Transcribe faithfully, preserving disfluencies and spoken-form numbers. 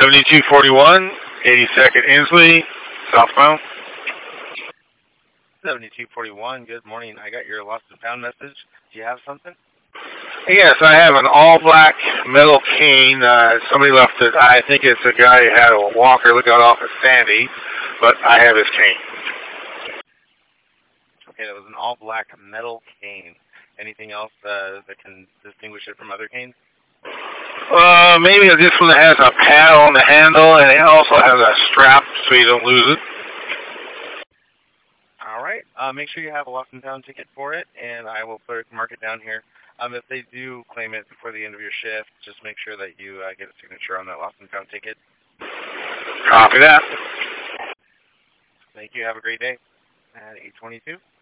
seventy-two forty-one, eighty-second Inslee, southbound. seventy-two forty-one, good morning. I got your lost and found message. Do you have something? Yes, I have an all-black metal cane. Uh, somebody left it. I think it's a guy who had a walker looking off of Sandy, but I have his cane. Okay, that was an all-black metal cane. Anything else uh, that can distinguish it from other canes? Uh, maybe this one has a pad on the handle, and it also has a strap so you don't lose it. All right. Uh, make sure you have a lost and found ticket for it, and I will put mark it down here. Um, if they do claim it before the end of your shift, just make sure that you uh, get a signature on that lost and found ticket. Copy that. Thank you. Have a great day. At eight twenty-two.